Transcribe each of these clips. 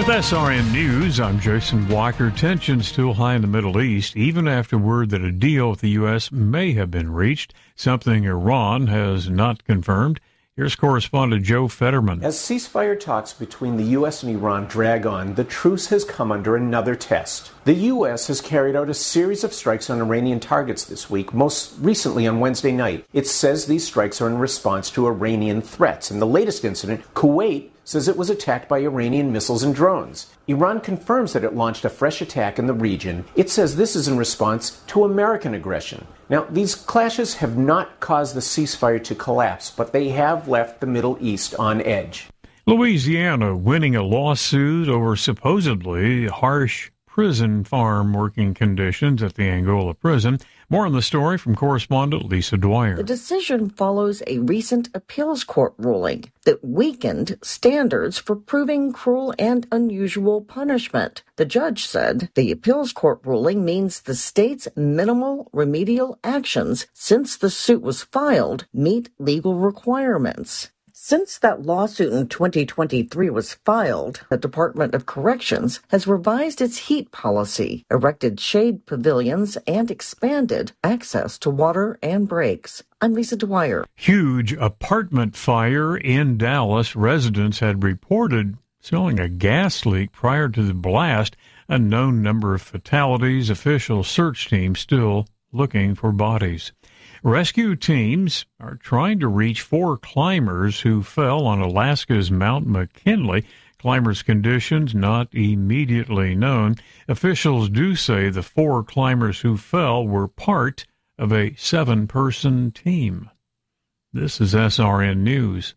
SRN News, I'm Jason Walker. Tensions still high in the Middle East, even after word that a deal with the U.S. may have been reached, something Iran has not confirmed. Here's correspondent Joe Fetterman. As ceasefire talks between the U.S. and Iran drag on, the truce has come under another test. The U.S. has carried out a series of strikes on Iranian targets this week, most recently on Wednesday night. It says these strikes are in response to Iranian threats. In the latest incident, Kuwait says it was attacked by Iranian missiles and drones. Iran confirms that it launched a fresh attack in the region. It says this is in response to American aggression. Now, these clashes have not caused the ceasefire to collapse, but they have left the Middle East on edge. Louisiana winning a lawsuit over supposedly harsh prison farm working conditions at the Angola prison. More on the story from correspondent Lisa Dwyer. The decision follows a recent appeals court ruling that weakened standards for proving cruel and unusual punishment. The judge said the appeals court ruling means the state's minimal remedial actions since the suit was filed meet legal requirements. Since that lawsuit in 2023 was filed, the Department of Corrections has revised its heat policy, erected shade pavilions, and expanded access to water and breaks. I'm Lisa Dwyer. Huge apartment fire in Dallas. Residents had reported smelling a gas leak prior to the blast. Unknown number of fatalities. Official search teams still looking for bodies. Rescue teams are trying to reach 4 climbers who fell on Alaska's Mount McKinley. Climbers' conditions not immediately known. Officials do say the 4 climbers who fell were part of a 7-person team. This is SRN News.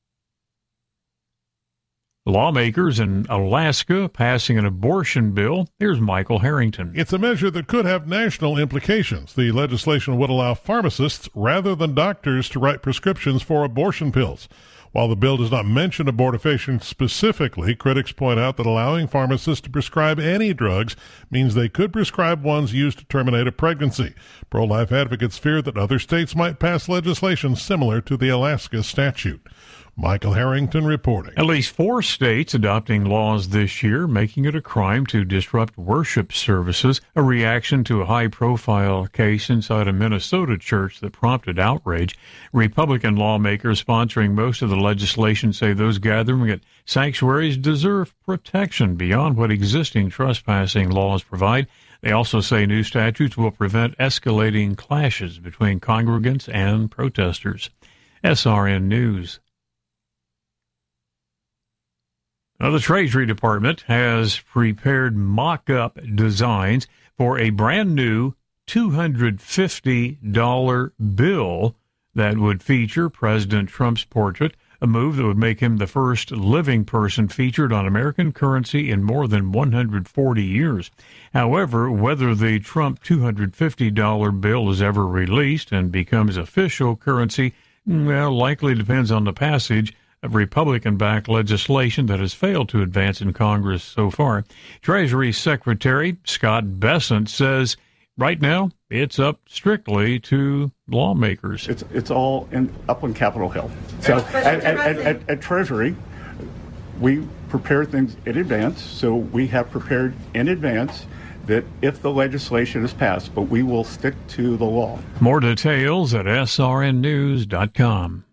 Lawmakers in Alaska passing an abortion bill. Here's Michael Harrington. It's a measure that could have national implications. The legislation would allow pharmacists rather than doctors to write prescriptions for abortion pills. While the bill does not mention abortifacient specifically, critics point out that allowing pharmacists to prescribe any drugs means they could prescribe ones used to terminate a pregnancy. Pro-life advocates fear that other states might pass legislation similar to the Alaska statute. Michael Harrington reporting. At least 4 states adopting laws this year, making it a crime to disrupt worship services, a reaction to a high-profile case inside a Minnesota church that prompted outrage. Republican lawmakers sponsoring most of the legislation say those gathering at sanctuaries deserve protection beyond what existing trespassing laws provide. They also say new statutes will prevent escalating clashes between congregants and protesters. SRN News. Now, the Treasury Department has prepared mock-up designs for a brand-new $250 bill that would feature President Trump's portrait, a move that would make him the first living person featured on American currency in more than 140 years. However, whether the Trump $250 bill is ever released and becomes official currency, likely depends on the passage of Republican-backed legislation that has failed to advance in Congress so far. Treasury Secretary Scott Bessent says right now it's up strictly to lawmakers. It's all up on Capitol Hill. So at Treasury, we prepare things in advance. So we have prepared in advance that if the legislation is passed, but we will stick to the law. More details at srnnews.com.